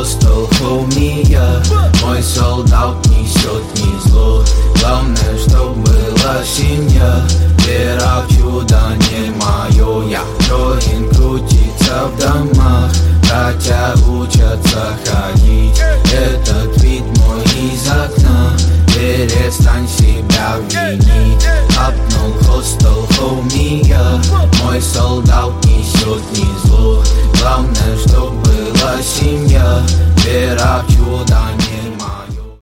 хостел, хоумия. Мой солдат несет не зло, главное, чтоб была семья. Вера в чудо не мое, я воин, крутится в домах. Братья учатся ходить, этот вид мой из окна. Перестань себя винить, хапнул хостел, хоумия. Мой солдат несет не зло, главное, чтоб была семья. Вера в чудо